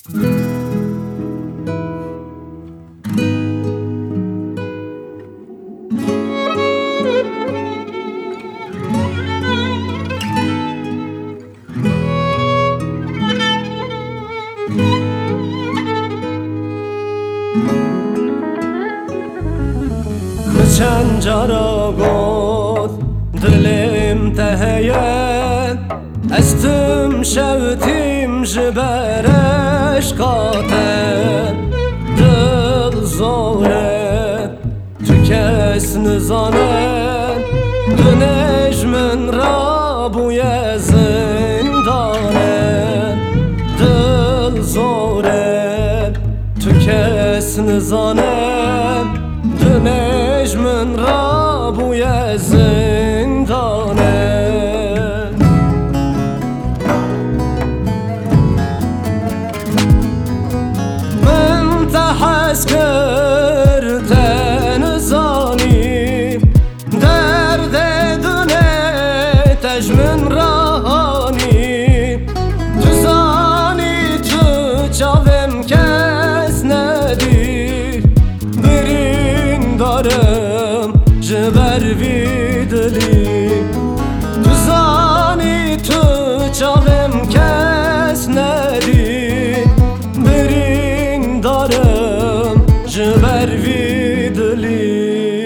چند جارا گفت دلم تهیه استم شوتیم جبرش قاتل دل زوره تو کس نزانه دنش من را بوی زندانه دل زوره تو کس نزانه دنش من را بوی زندانه من تحس کرتن زانی درد دنه تج من رهانی تو زانی تو چاوم کس ندی برین دارم جبر ویدلی تو زانی تو چاوم کس ندی برین دارم جبر ویدلی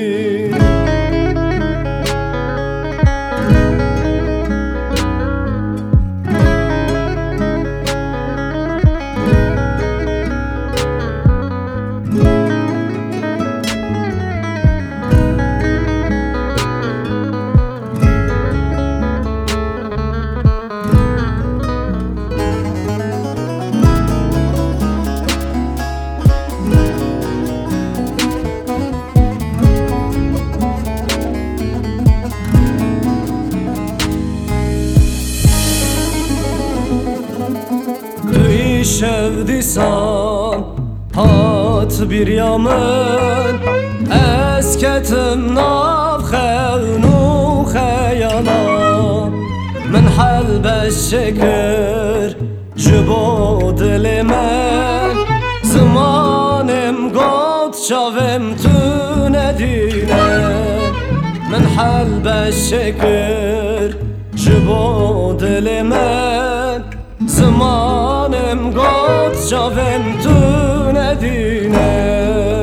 شودیسان هات بیریامن اسکتم ناف خونو خیالا من حلب شکر جبو دل من زمانم گفت شاوم تو ندینه من حلب شکر جبو دل من زمانم گفت شاوم تو ندینه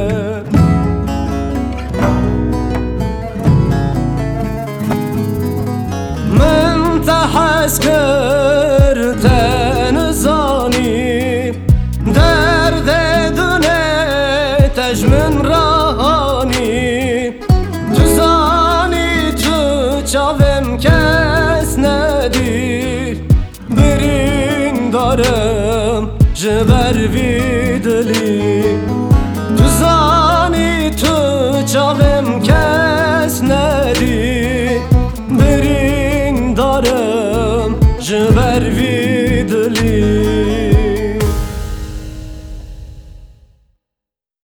من تحس کرتن زانی درد دنه تج من رهانی تو زانی تو چاوم کس ندی برین دارم جبر ویدلی تو زانی تو چاوم کس ندی برین دارم